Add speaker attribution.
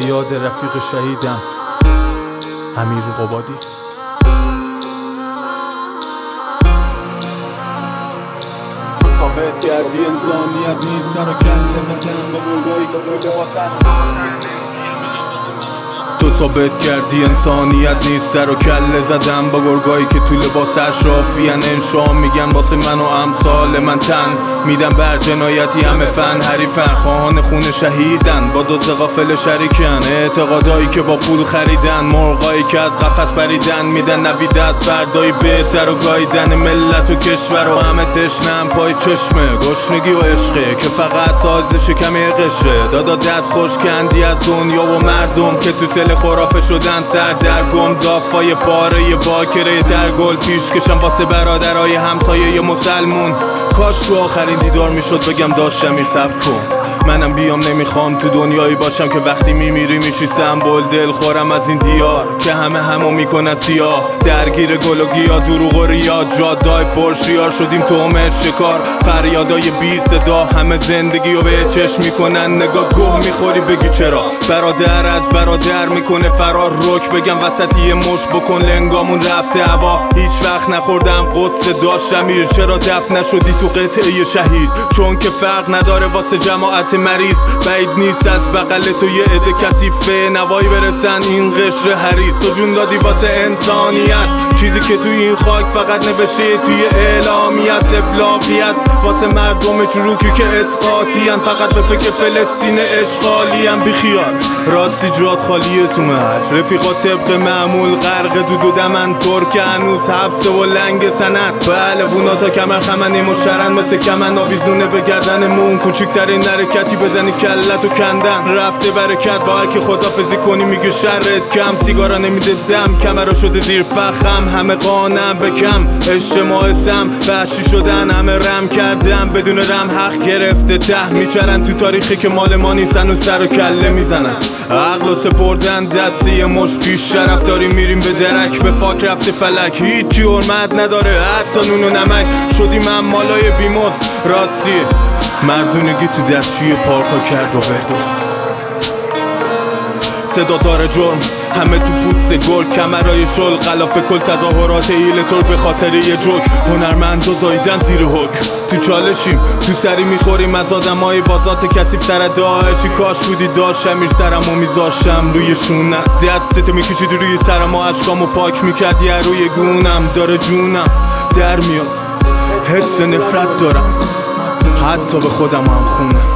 Speaker 1: فریاد رفیق شهیدم امیر قبادی.
Speaker 2: ثابت کردی انسانیت نیست سر و کله بکنم به بلگاهی که برده واسن.
Speaker 1: تو ثابت کردی انسانیت نیست سر و کله زدم با گرگایی که تو لباس اشرافیان انشا میگن واسه من و امثال من تن میدم بر جنایتی همه فن حریفن خواهان خون شهیدن با دو غافل شریکن اعتقادایی که با پول خریدن مرغایی که از قفس پریدن میدن نوید از فردایی بهتر و گایدن ملت و کشور و همه تشنم پای چشمه گشنگی و عشقه که فقط سازش کمی قشره دادا دست خوش کندی از دنیا و مردم که تو سل خرافه شدن سر در گم دافای پاره باکره ترگل پیش کشم واسه برادرای همسایه مسلمون. کاش تو آخرین دیدار میشد بگم داشتم امیر صبر کن منم بیام نمیخوام تو دنیایی باشم که وقتی میمیری میشی سمبل دل خورم از این دیار که همو میکنن سیاه درگیر گل و گیا دروغ و ریا جادای پرشیار شدیم تومت شکار فریادای بی صدا همه زندگی رو به چشم میکنن نگاه گوه میخوری بگی چرا برادر از برادر میکنه فرار رک بگم وسطی مش بکن لنگامون رفته هوا هیچ وقت نخوردم قصه داشت امیر چرا دفن نشدی تو قطعه شهید چون که فرق نداره واسه جماعت مریض بعید نیست از بغل تو یه عده کثیفه نوایی برسن این قشر حریص تو جون دادی واسه انسانیت چیزی که توی این خاک فقط نوشته توی اعلامی از ابلاغی است واسه مردم چروکی که اسقاطی ان فقط به فکر فلسطین اشغالی ان بیخیال راستی جات خالیه تو محل رفیقا طبق معمول غرق دود و دمن ترک هنوز حبس و لنگ سند بله اونا تا کمر خمنی مشترن مثل کمن آویزونه به گردنمون کوچکترین حرکتی بزنی کلتو کندن رفته برکت با هر کی خدافظی کنی میگه شرت کم سیگارا نمیده دم کمرا شده زیر فخم همه قانم به کم اجتماع سم وحشی شدن همه رم کردم بدون رم حق گرفته ته میچرن تو تاریخی که مال ما نیستن و سر و کله میزنن عقل و سپردن دستی مش پیش شرف داریم میریم به درک به فاک رفته فلک هیچی حرمت نداره حتی نون و نمک شدیم مالای بیموت راستی مردونگی تو دستشوی پارکا کرد و بردوس صدا داره جرم همه تو پوست گل کمرای شل غلاف کل تظاهرات ایل طور به خاطر یه جوک هنرمند و زایدن زیر حکم تو چالشیم تو سری میخوریم از آدمای بازات کسیب تر داعشی کاش بودی داشت امیر سرمو میذاشم روی شونت دستتو میکشید روی سرم و اشکامو پاک میکردی روی گونم داره جونم در میاد حس نفرت دارم حتی به خودم هم خونه